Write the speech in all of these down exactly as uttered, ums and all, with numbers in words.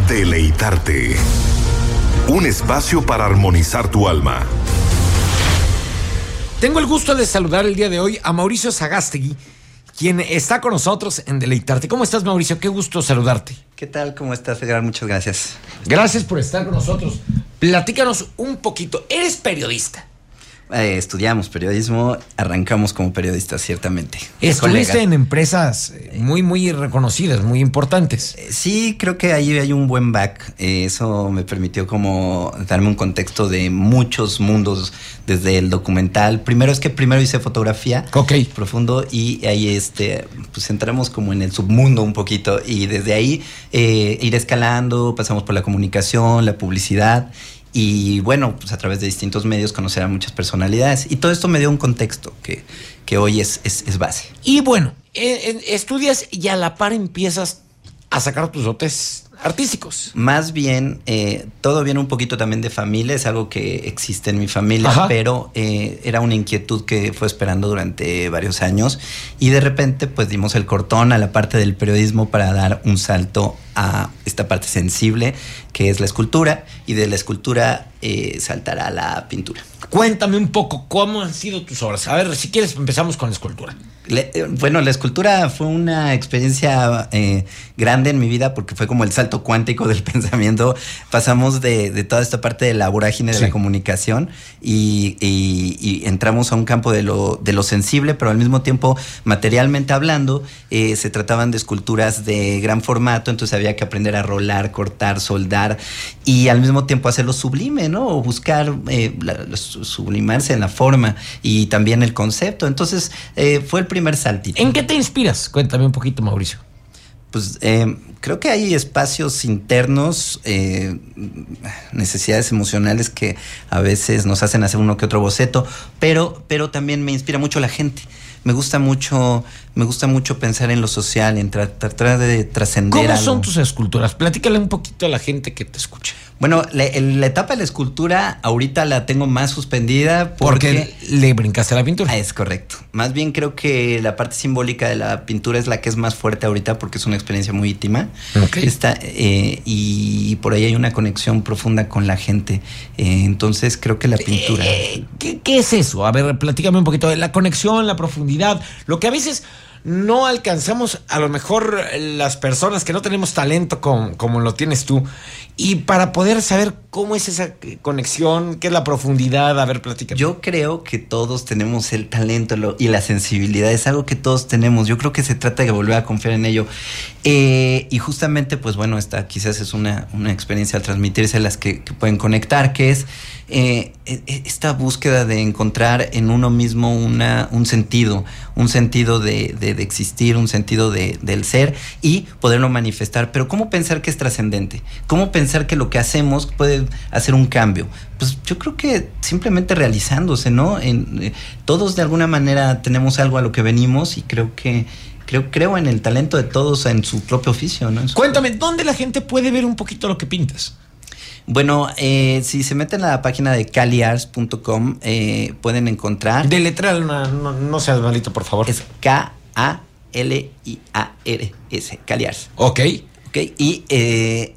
Deleitarte. Un espacio para armonizar tu alma. Tengo el gusto de saludar el día de hoy a Mauricio Sagástegui, quien está con nosotros en Deleitarte. ¿Cómo estás, Mauricio? Qué gusto saludarte. ¿Qué tal? ¿Cómo estás, Edgar? Muchas gracias. Gracias por estar con nosotros. Platícanos un poquito. ¿Eres periodista? Eh, estudiamos periodismo, arrancamos como periodistas, ciertamente. Estuviste Colegas. en empresas muy, muy reconocidas, muy importantes. Eh, sí, creo que ahí hay un buen back. Eh, eso me permitió como darme un contexto de muchos mundos, desde el documental. Primero es que primero hice fotografía Ok. profundo y ahí este, pues entramos como en el submundo un poquito y desde ahí eh, ir escalando, pasamos por la comunicación, la publicidad. Y bueno, pues a través de distintos medios conocer a muchas personalidades. Y todo esto me dio un contexto que, que hoy es, es, es base. Y bueno, eh, eh, estudias y a la par empiezas a sacar tus dotes artísticos. Más bien, eh, todo viene un poquito también de familia. Es algo que existe en mi familia. Ajá. Pero eh, era una inquietud que fue esperando durante varios años. Y de repente pues dimos el cortón a la parte del periodismo para dar un salto a esta parte sensible que es la escultura, y de la escultura eh, saltará a la pintura. Cuéntame un poco cómo han sido tus obras. A ver, si quieres empezamos con la escultura. Le, eh, bueno, la escultura fue una experiencia eh, grande en mi vida porque fue como el salto cuántico del pensamiento. Pasamos de, de toda esta parte de la vorágine de sí. la comunicación y, y, y entramos a un campo de lo, de lo sensible, pero al mismo tiempo, materialmente hablando, eh, se trataban de esculturas de gran formato, entonces había que aprender a rolar, cortar, soldar y al mismo tiempo hacerlo sublime, ¿no? O buscar eh, la, la, sublimarse en la forma y también el concepto. Entonces, eh, fue el primer saltito. ¿En qué te inspiras? Cuéntame un poquito, Mauricio. Pues eh, creo que hay espacios internos, eh, necesidades emocionales que a veces nos hacen hacer uno que otro boceto, pero, pero también me inspira mucho la gente. Me gusta mucho, me gusta mucho pensar en lo social, en tratar tra- tra- de trascender. ¿Cómo algo. son tus esculturas? Platícale un poquito a la gente que te escucha. Bueno, la, la etapa de la escultura ahorita la tengo más suspendida porque, porque le brincaste a la pintura. Ah, es correcto. Más bien creo que la parte simbólica de la pintura es la que es más fuerte ahorita porque es una experiencia muy íntima. Okay. Está, eh, y por ahí hay una conexión profunda con la gente. Eh, entonces creo que la pintura... Eh, ¿qué, ¿Qué es eso? A ver, platícame un poquito de la conexión, la profundidad, lo que a veces no alcanzamos, a lo mejor las personas que no tenemos talento como, como lo tienes tú, y para poder saber cómo es esa conexión, qué es la profundidad. A ver, platícame. Yo creo que todos tenemos el talento lo, y la sensibilidad, es algo que todos tenemos. Yo creo que se trata de volver a confiar en ello. Eh, y justamente, pues bueno, esta quizás es una, una experiencia al transmitirse las que, que pueden conectar, que es eh, esta búsqueda de encontrar en uno mismo una, un sentido, un sentido de, de, de existir, un sentido de, del ser y poderlo manifestar. Pero ¿cómo pensar que es trascendente? ¿Cómo pensar que lo que hacemos puede hacer un cambio? Pues yo creo que simplemente realizándose, ¿no? En, eh, todos de alguna manera tenemos algo a lo que venimos y creo que Creo, creo en el talento de todos en su propio oficio, ¿no? Cuéntame, ¿dónde la gente puede ver un poquito lo que pintas? Bueno, eh, si se meten a la página de cali arts punto com, eh, pueden encontrar... Deletréalo, no, no, no seas malito, por favor. Es K A L I A R S, CaliArts. Ok. Ok, y... Eh,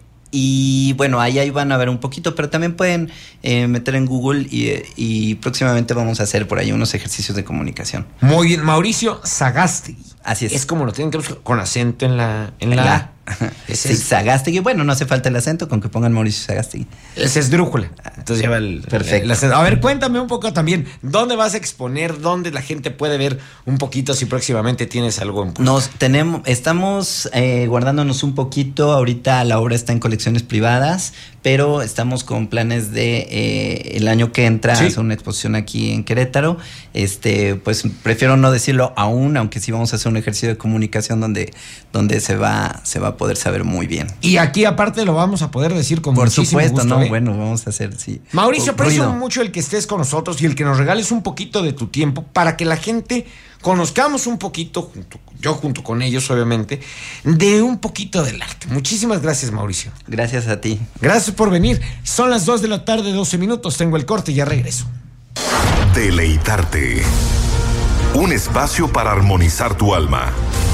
Y bueno, ahí, ahí van a ver un poquito, pero también pueden eh, meter en Google y, y próximamente vamos a hacer por ahí unos ejercicios de comunicación. Muy bien, Mauricio Sagástegui. Así es. Es como lo tienen que buscar, con acento en la... En la, la. Sí, Sagástegui. Bueno, no hace falta el acento, con que pongan Mauricio Sagástegui. Es esdrújula. Entonces lleva el... Perfecto. El, el acento. A ver, cuéntame un poco también, ¿dónde vas a exponer? ¿Dónde la gente puede ver un poquito si próximamente tienes algo en puerta? Nos tenemos, estamos eh, guardándonos un poquito. Ahorita la obra está en colecciones privadas, pero estamos con planes de eh, el año que entra ¿Sí? hacer una exposición aquí en Querétaro. Este, pues prefiero no decirlo aún, aunque sí vamos a hacer un ejercicio de comunicación donde, donde se va, se va a poder saber muy bien. Y aquí aparte lo vamos a poder decir con Por muchísimo supuesto, gusto, ¿no? ¿eh? Bueno, vamos a hacer, sí. Mauricio, aprecio ruido. mucho el que estés con nosotros y el que nos regales un poquito de tu tiempo para que la gente conozcamos un poquito, junto, yo junto con ellos obviamente, de un poquito del arte. Muchísimas gracias, Mauricio. Gracias a ti. Gracias por venir. Son las dos de la tarde, doce minutos. Tengo el corte y ya regreso. Deleitarte. Un espacio para armonizar tu alma.